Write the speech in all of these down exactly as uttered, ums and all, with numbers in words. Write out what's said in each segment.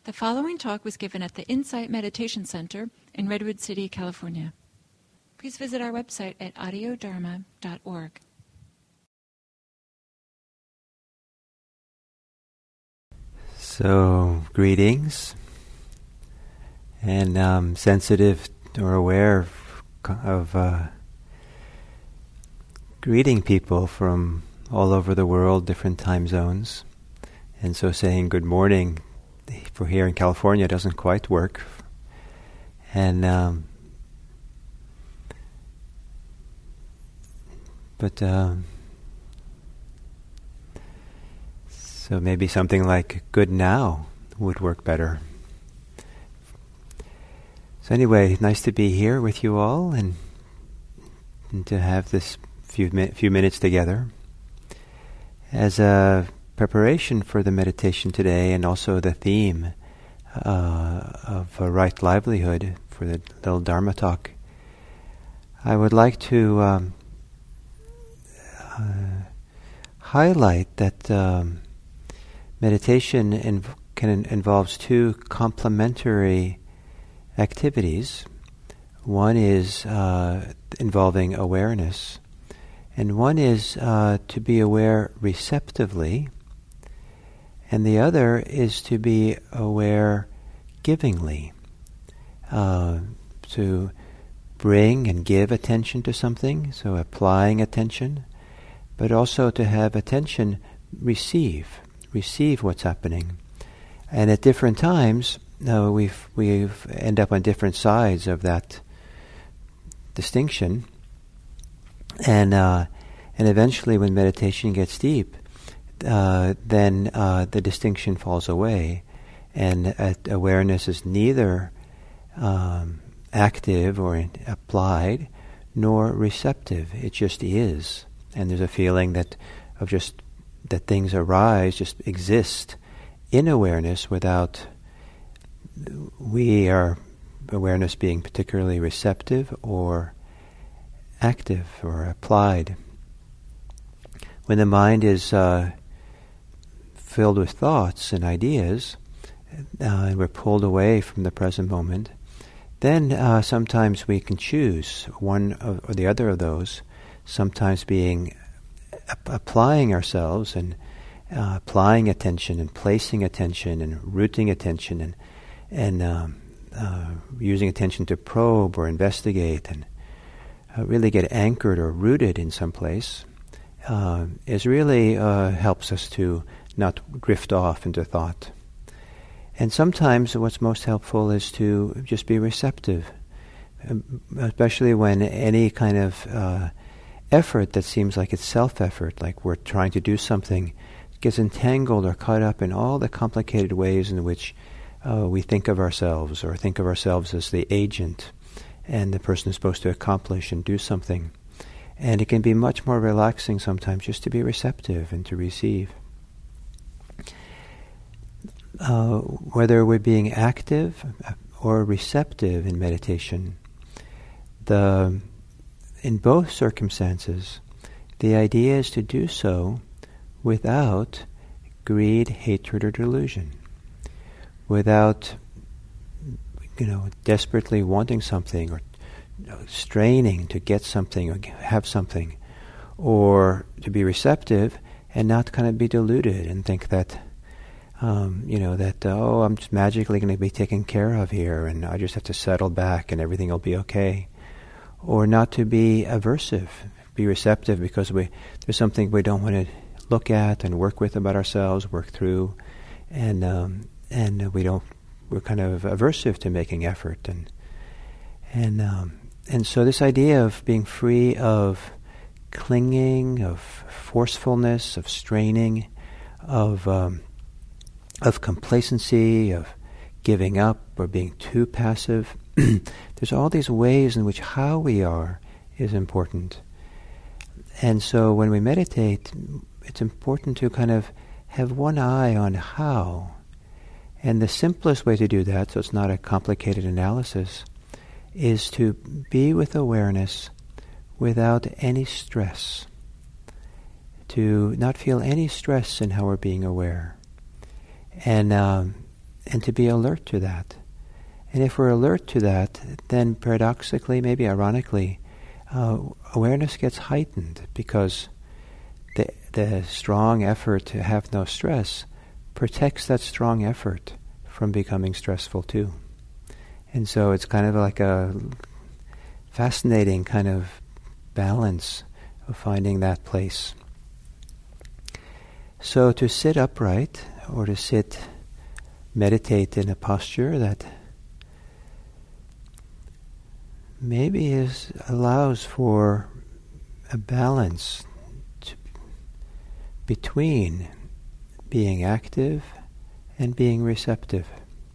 The following talk was given at the Insight Meditation Center in Redwood City, California. Please visit our website at audio dharma dot org. So, greetings, and um, sensitive or aware of, of uh, greeting people from all over the world, different time zones, and so saying good morning for here in California doesn't quite work, and um, but um, so maybe something like good now would work better. So anyway, nice to be here with you all and, and to have this few mi- few minutes together as a preparation for the meditation today, and also the theme uh, of a right livelihood for the little Dharma talk. I would like to um, uh, highlight that um, meditation inv- can involves two complementary activities. One is uh, involving awareness, and one is uh, to be aware receptively, and the other is to be aware givingly, uh, to bring and give attention to something, so applying attention, but also to have attention receive, receive what's happening. And at different times, uh, we've we've end up on different sides of that distinction, and uh, and eventually, when meditation gets deep, uh, then uh, the distinction falls away, and uh, awareness is neither um, active or in- applied, nor receptive. It just is, and there's a feeling that of just that things arise, just exist in awareness without we our awareness being particularly receptive or active or applied. When the mind is uh, filled with thoughts and ideas, uh, and we're pulled away from the present moment, then uh, sometimes we can choose one of, or the other of those, sometimes being ap- applying ourselves and uh, applying attention and placing attention and rooting attention and and um, uh, using attention to probe or investigate and uh, really get anchored or rooted in some place, uh, is really uh, helps us to not drift off into thought. And sometimes what's most helpful is to just be receptive, especially when any kind of uh, effort that seems like it's self-effort, like we're trying to do something, gets entangled or caught up in all the complicated ways in which uh, we think of ourselves, or think of ourselves as the agent and the person who's supposed to accomplish and do something. And it can be much more relaxing sometimes just to be receptive and to receive. Uh, whether we're being active or receptive in meditation, the in both circumstances, the idea is to do so without greed, hatred, or delusion, without, you know, desperately wanting something or you know, straining to get something or have something, or to be receptive and not kind of be deluded and think that, um, you know, that, uh, oh, I'm just magically going to be taken care of here and I just have to settle back and everything will be okay. Or not to be aversive, be receptive because we there's something we don't want to look at and work with about ourselves, work through, and um, and we don't we're kind of aversive to making effort, and and um, and so this idea of being free of clinging, of forcefulness, of straining, of um, of complacency, of giving up or being too passive. There's all these ways in which how we are is important. And so when we meditate, it's important to kind of have one eye on how. And the simplest way to do that, so it's not a complicated analysis, is to be with awareness without any stress. To not feel any stress in how we're being aware. And um, and to be alert to that. And if we're alert to that, then paradoxically, maybe ironically, uh, awareness gets heightened because the the strong effort to have no stress protects that strong effort from becoming stressful too. And so it's kind of like a fascinating kind of balance of finding that place. So to sit upright or to sit, meditate in a posture that maybe is allows for a balance to, between being active and being receptive.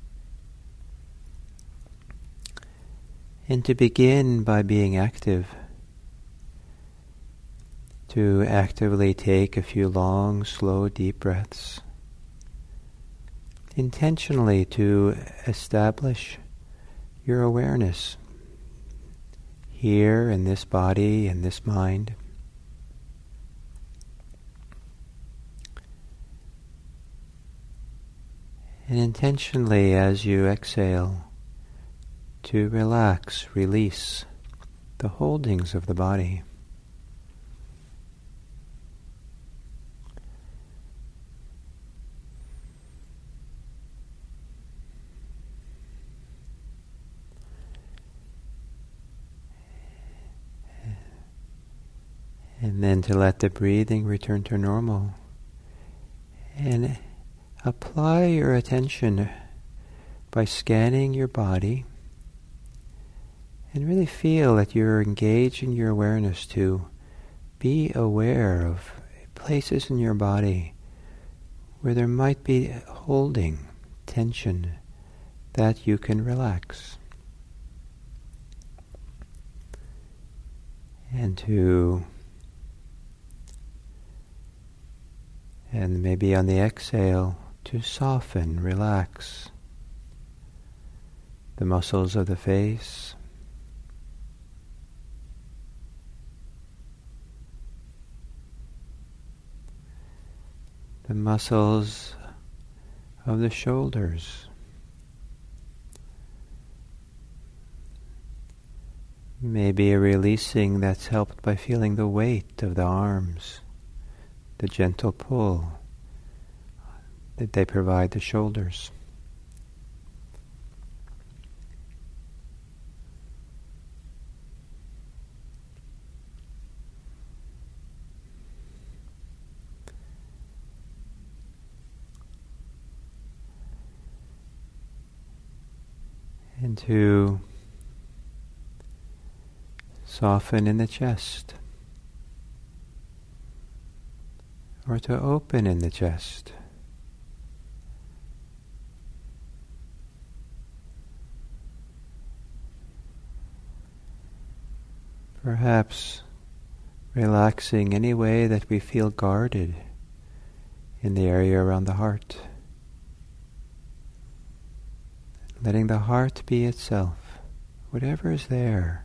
And to begin by being active, to actively take a few long, slow, deep breaths, intentionally to establish your awareness here in this body and this mind. And intentionally, as you exhale, to relax, release the holdings of the body. And then to let the breathing return to normal. And apply your attention by scanning your body and really feel that you're engaging your awareness to be aware of places in your body where there might be holding, tension, that you can relax. And to And maybe on the exhale, to soften, relax the muscles of the face, the muscles of the shoulders, maybe a releasing that's helped by feeling the weight of the arms, the gentle pull that they provide the shoulders. And to soften in the chest, or to open in the chest. Perhaps relaxing any way that we feel guarded in the area around the heart. Letting the heart be itself, whatever is there.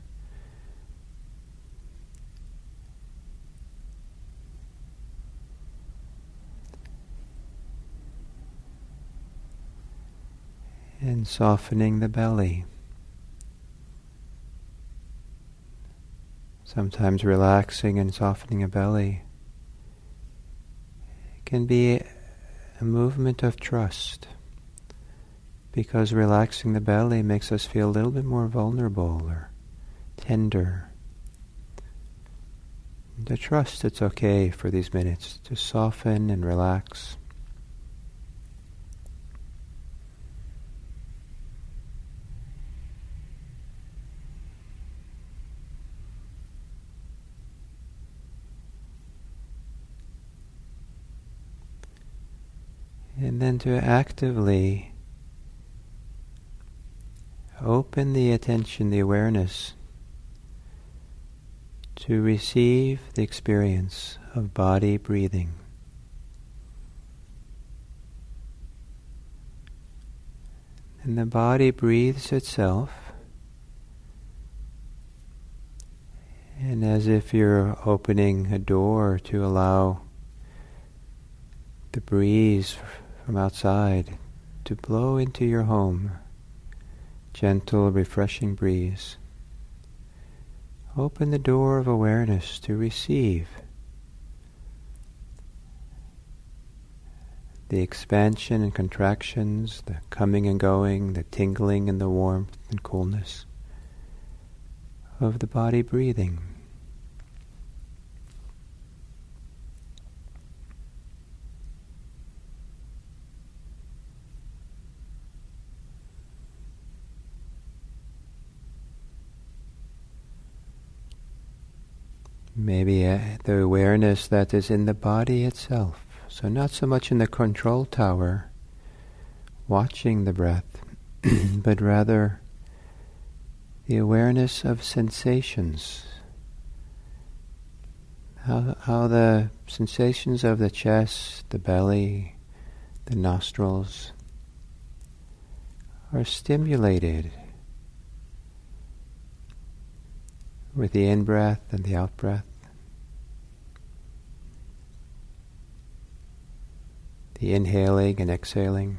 And softening the belly. Sometimes relaxing and softening a belly can be a movement of trust, because relaxing the belly makes us feel a little bit more vulnerable or tender. And to trust it's okay for these minutes to soften and relax. And then to actively open the attention, the awareness, to receive the experience of body breathing. And the body breathes itself, and as if you're opening a door to allow the breeze from outside to blow into your home, gentle, refreshing breeze. Open the door of awareness to receive the expansion and contractions, the coming and going, the tingling and the warmth and coolness of the body breathing. Maybe uh, the awareness that is in the body itself. So not so much in the control tower, watching the breath, but rather the awareness of sensations. How, how the sensations of the chest, the belly, the nostrils are stimulated with the in-breath and the out-breath. The inhaling and exhaling.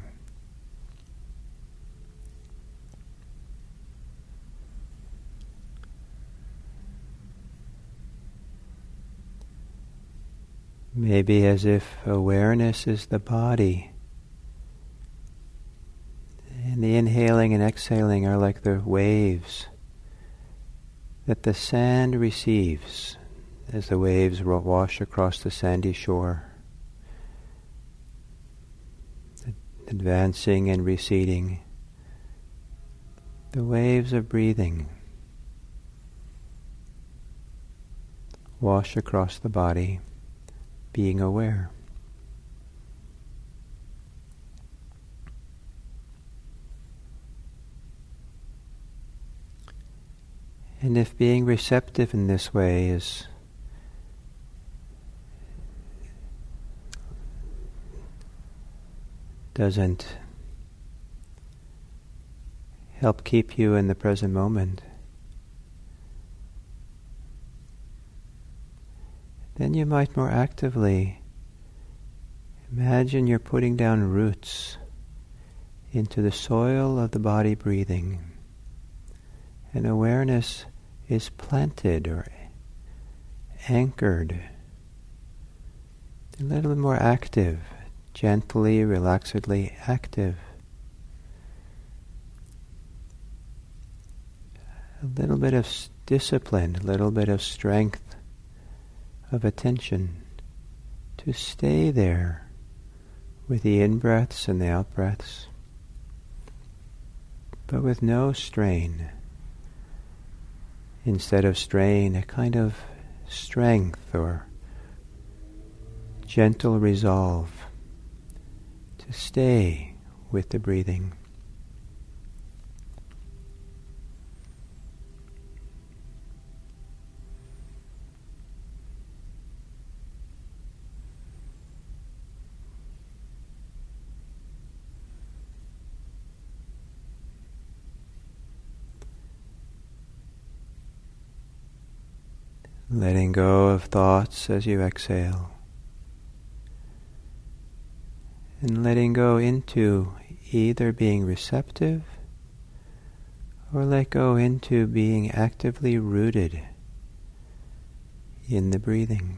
Maybe as if awareness is the body, and the inhaling and exhaling are like the waves that the sand receives as the waves wash across the sandy shore, advancing and receding, the waves of breathing wash across the body, being aware. And if being receptive in this way is doesn't help keep you in the present moment, then you might more actively imagine you're putting down roots into the soil of the body breathing, and awareness is planted or anchored, a little bit more active, gently, relaxedly active. A little bit of s- discipline, a little bit of strength of attention to stay there with the in-breaths and the out-breaths, but with no strain. Instead of strain, a kind of strength or gentle resolve to stay with the breathing. Letting go of thoughts as you exhale, and letting go into either being receptive or let go into being actively rooted in the breathing.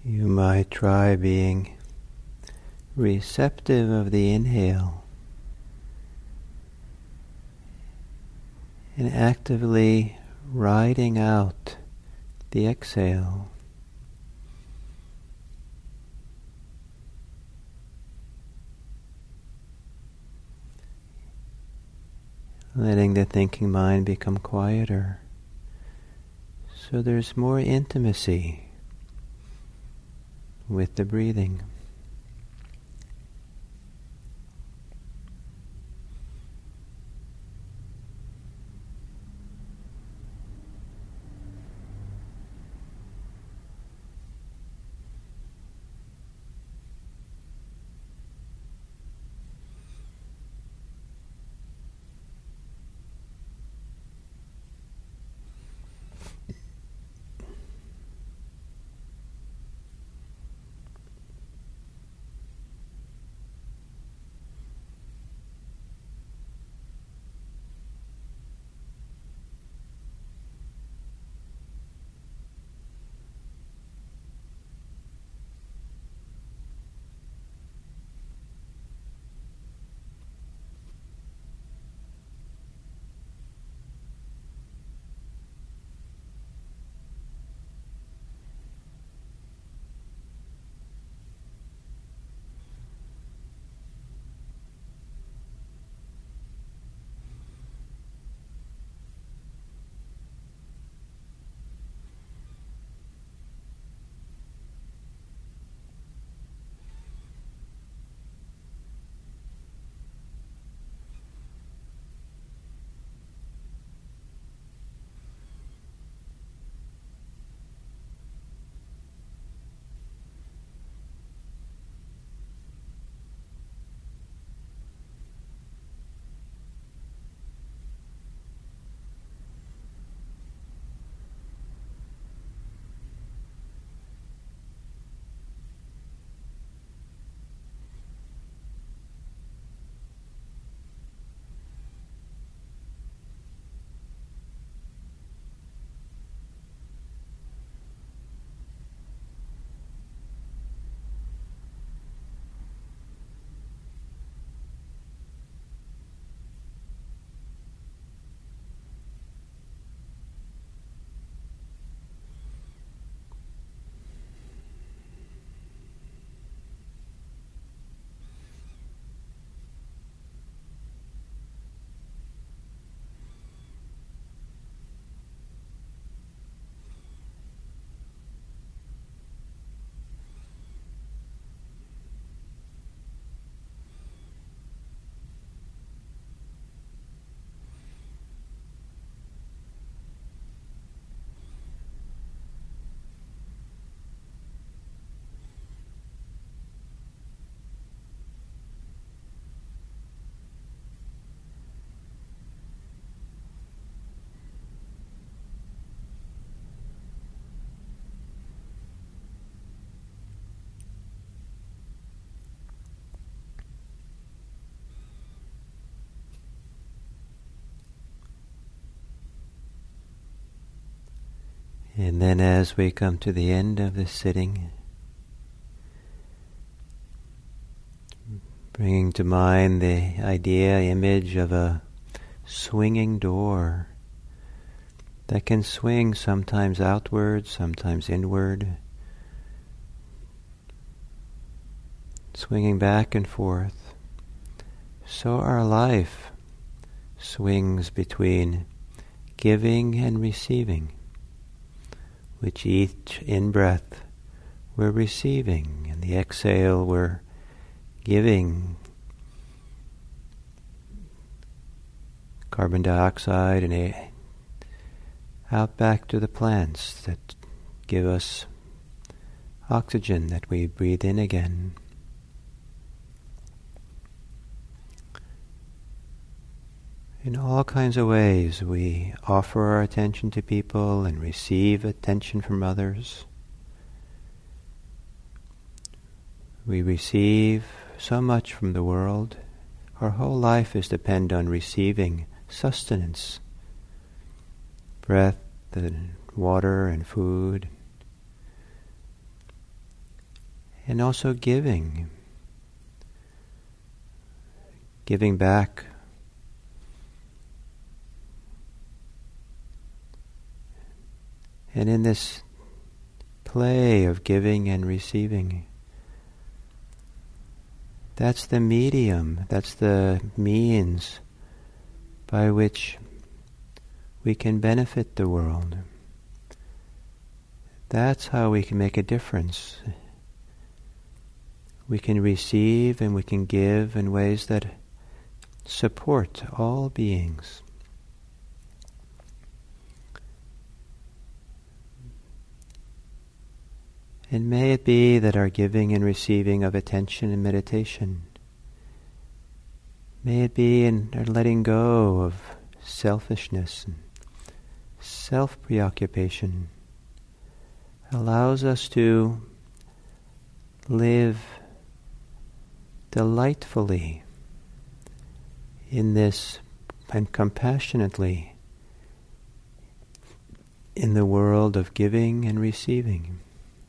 You might try being receptive of the inhale and actively riding out the exhale. Letting the thinking mind become quieter, so there's more intimacy with the breathing. And then as we come to the end of the sitting, bringing to mind the idea, image of a swinging door that can swing sometimes outward, sometimes inward, swinging back and forth. So our life swings between giving and receiving. Which each in-breath we're receiving, and the exhale we're giving carbon dioxide and air out back to the plants that give us oxygen that we breathe in again. In all kinds of ways, we offer our attention to people and receive attention from others. We receive so much from the world. Our whole life is dependent on receiving sustenance, breath and water and food. and also giving. Giving back. And in this play of giving and receiving, that's the medium, that's the means by which we can benefit the world. That's how we can make a difference. We can receive and we can give in ways that support all beings. And may it be that our giving and receiving of attention and meditation, may it be in our letting go of selfishness and self-preoccupation, allows us to live delightfully in this and compassionately in the world of giving and receiving.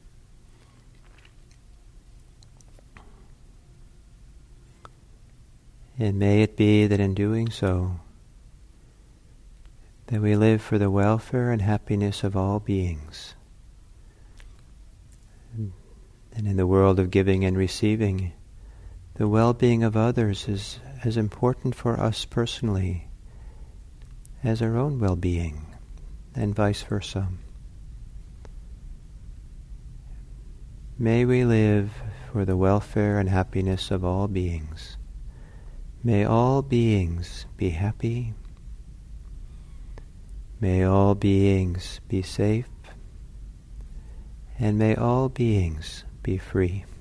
And may it be that in doing so, that we live for the welfare and happiness of all beings. And in the world of giving and receiving, the well-being of others is as important for us personally as our own well-being, and vice versa. May we live for the welfare and happiness of all beings. May all beings be happy. May all beings be safe. And may all beings be free.